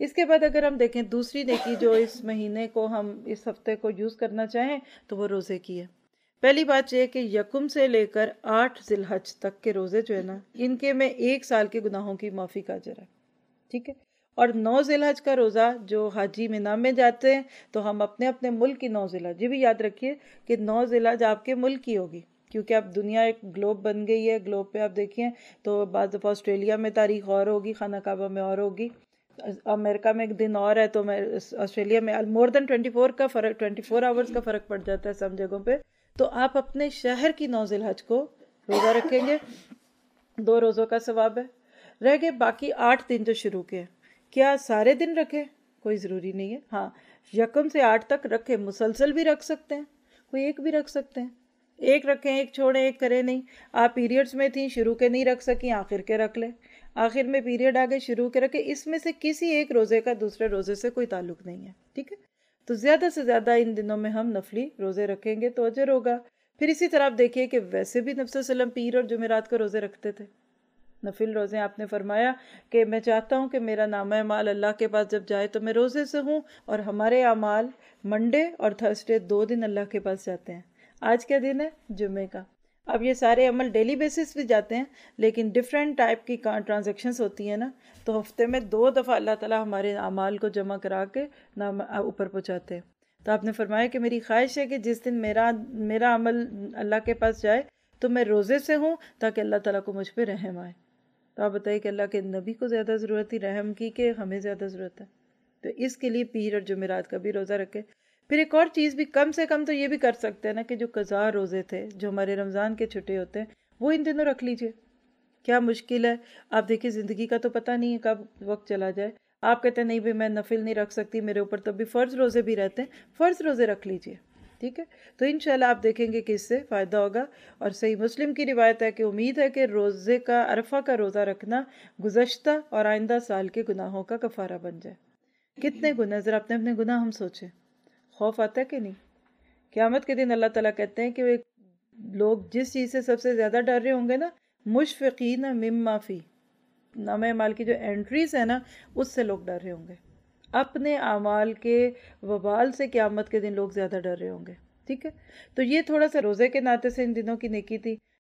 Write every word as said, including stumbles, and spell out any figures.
اس کے بعد اگر ہم دیکھیں دوسری نیکی جو اس مہینے کو ہم اس ہفتے کو یوز کرنا چاہیں تو وہ روزے کی ہے۔ پہلی بات یہ کہ یکم سے لے کر آٹھ ذی الحج تک کے روزے جو ہے نا، ان کے میں ایک سال کے گناہوں کی معافی کا اجر ہے، ٹھیک ہے۔ اور نو ذی الحج کا روزہ جو حاجی مینا میں جاتے ہیں تو ہم اپنے اپنے ملک کی نو ذی الحج، یہ بھی یاد رکھیے کہ نو ذی الحج آپ کے ملک کی ہوگی، کیونکہ اب دنیا ایک گلوب بن گئی ہے۔ گلوب پہ آپ دیکھیں تو بعض دفعہ آسٹریلیا میں تاریخ اور ہوگی، خانہ کعبہ میں اور ہوگی، امریکہ میں ایک دن اور ہے تو میں آسٹریلیا میں مور دین ٹوئنٹی فور کا فرق ٹوئنٹی فور آورز کا فرق پڑ جاتا ہے سب جگہوں پہ۔ تو آپ اپنے شہر کی نو ذی الحج کو روزہ رکھیں گے، دو روزوں کا ثواب ہے۔ رہ گئے باقی آٹھ دن جو شروع کے، کیا سارے دن رکھیں؟ کوئی ضروری نہیں ہے، ہاں یکم سے آٹھ تک رکھیں، مسلسل بھی رکھ سکتے ہیں، کوئی ایک بھی رکھ سکتے ہیں، ایک رکھیں ایک چھوڑیں ایک کریں نہیں۔ آپ پیریڈز میں تھیں، شروع کے نہیں رکھ سکیں، آخر کے رکھ لیں، آخر میں پیریڈ آگے شروع کے رکھیں، اس میں سے کسی ایک روزے کا دوسرے روزے سے کوئی تعلق نہیں ہے، ٹھیک ہے۔ تو زیادہ سے زیادہ ان دنوں میں ہم نفلی روزے رکھیں گے تو اجر ہوگا۔ پھر اسی طرح آپ دیکھیے کہ ویسے بھی نبی صلی اللہ علیہ وسلم پیر اور جمعرات کو روزے رکھتے تھے، نفل روزے۔ آپ نے فرمایا کہ میں چاہتا ہوں کہ میرا نامہ اعمال اللہ کے پاس جب جائے تو میں روزے سے ہوں، اور ہمارے اعمال منڈے اور تھرسڈے دو دن اللہ کے پاس جاتے ہیں۔ آج کیا دن ہے؟ جمعے کا۔ اب یہ سارے عمل ڈیلی بیسس پہ جاتے ہیں، لیکن ڈیفرنٹ ٹائپ کی ٹرانزیکشنز ہوتی ہیں نا، تو ہفتے میں دو دفعہ اللہ تعالیٰ ہمارے اعمال کو جمع کرا کے نام اوپر پہنچاتے ہیں۔ تو آپ نے فرمایا کہ میری خواہش ہے کہ جس دن میرا میرا عمل اللہ کے پاس جائے تو میں روزے سے ہوں، تاکہ اللہ تعالیٰ کو مجھ پہ رحم آئے۔ تو آپ بتائیے کہ اللہ کے نبی کو زیادہ ضرورت تھی رحم کی کہ ہمیں زیادہ ضرورت ہے؟ تو اس کے لیے پیر اور جمعرات کا بھی روزہ رکھے۔ پھر ایک اور چیز بھی، کم سے کم تو یہ بھی کر سکتے ہیں نا کہ جو قضا روزے تھے جو ہمارے رمضان کے چھٹے ہوتے ہیں وہ ان دنوں رکھ لیجئے۔ کیا مشکل ہے؟ آپ دیکھیں زندگی کا تو پتہ نہیں ہے کب وقت چلا جائے۔ آپ کہتے ہیں نہیں بھی میں نفل نہیں رکھ سکتی، میرے اوپر تب بھی فرض روزے بھی رہتے ہیں، فرض روزے رکھ لیجئے، ٹھیک ہے۔ تو انشاءاللہ آپ دیکھیں گے کہ اس سے فائدہ ہوگا۔ اور صحیح مسلم کی روایت ہے کہ امید ہے کہ روزے کا عرفہ کا روزہ رکھنا گزشتہ اور آئندہ سال کے گناہوں کا کفارہ بن جائے۔ کتنے گناہ، ذرا اپنے اپنے گناہ ہم سوچیں، خوف آتا ہے کہ نہیں؟ قیامت کے دن اللہ تعالیٰ کہتے ہیں کہ لوگ جس چیز سے سب سے زیادہ ڈر رہے ہوں گے نا، مشفقین مما فی، نامہ اعمال کی جو انٹریز ہیں نا اس سے لوگ ڈر رہے ہوں گے، اپنے اعمال کے وبال سے قیامت کے دن لوگ زیادہ ڈر رہے ہوں گے، ٹھیک ہے۔ تو یہ تھوڑا سا روزے کے ناطے سے ان دنوں کی نیکی تھی۔